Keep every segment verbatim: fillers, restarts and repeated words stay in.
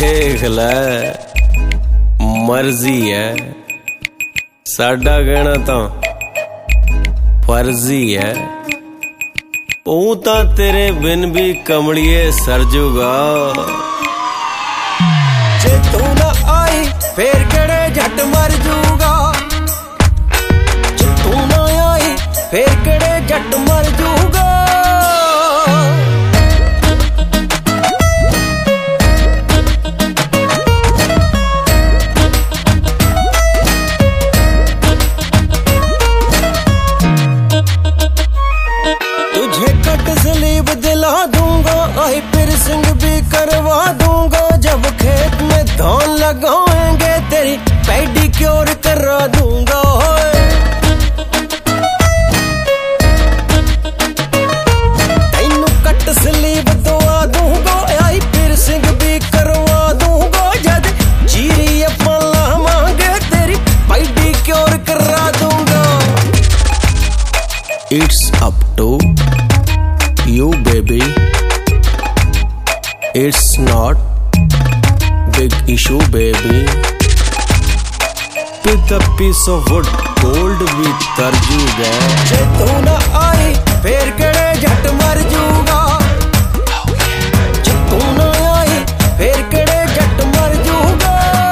देख ले मर्जी है साडा कहना तो फर्जी है। ऊ ता तेरे बिन भी कमड़िए सरजूगा। जे तू ना आई फिर केड़े झट मर जूगा। जे तू ना आई फिर केड़े झट मर जूगा। स्लीब दिला दूंगा, आई पिरसिंग भी करवा दूंगा। जब खेत में धान लगाएंगे तेरी पेडिक्योर करा दूंगा। तैनू कट स्लीब दवा दूंगा, आई पिरसिंग भी करवा दूंगा। जद चीरी पला मांगे तेरी पेडिक्योर करा दूंगा। It's up to you baby, it's not big issue baby. With a piece of wood gold भी तरजूगा। जे तू ना आई फिर केड़े झट मर जूगा। जे तू ना आई फिर केड़े झट मर जूगा।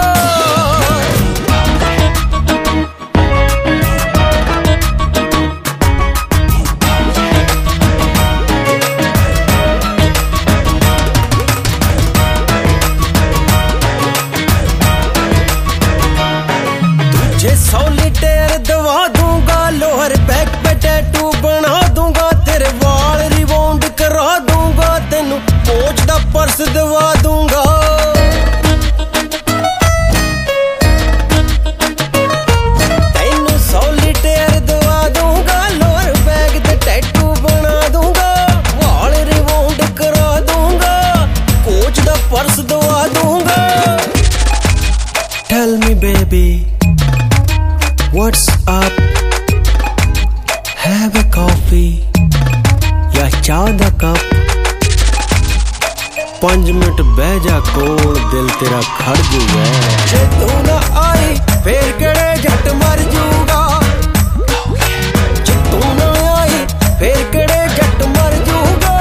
जे सॉलिटेयर दवा दूंगा, लोअर बैक पे टैटू बना दूंगा। तेरे वाल रिबाउंड करा दूंगा, तेनू कोच दा पर्स दवा दूंगा। तेनू सॉलिटेयर दवा दूंगा, लोअर बैक ते टैटू बना दूंगा। वाल रिबाउंड करा दूंगा, कोच दा पर्स दवा दूंगा। Tell me baby, what's up? Have a coffee या चाह दा कप। पांच मिनट बह जा कोल, दिल तेरा खड़ जूगा। जे तू ना आई फिर केड़े झट मर जूगा। जे तू ना आई फिर केड़े झट मर जूगा।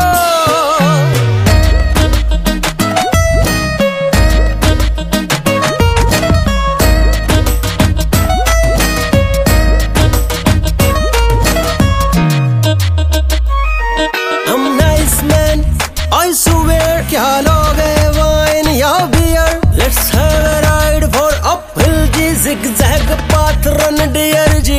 I swear क्या लोगे वाइन या beer. Let's have a ride for uphill जी, zigzag path run dear जी।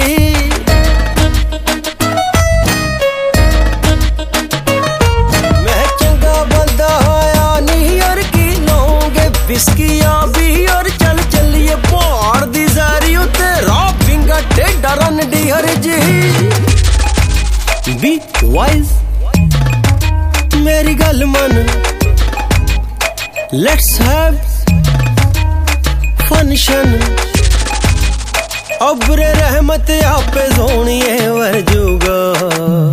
मैं चंगा बंदा आया नीयर की, लौंगे बिस्की या बियर। चल चलिए पहाड़ दी सारी उत्ते, रॉपिंगा टेढ़ा रन डियर जी। Be wise मेरी गल मन, लेट्स हैव फंक्शन। अब्रे रहमत आपे सोनिए वरजूगा।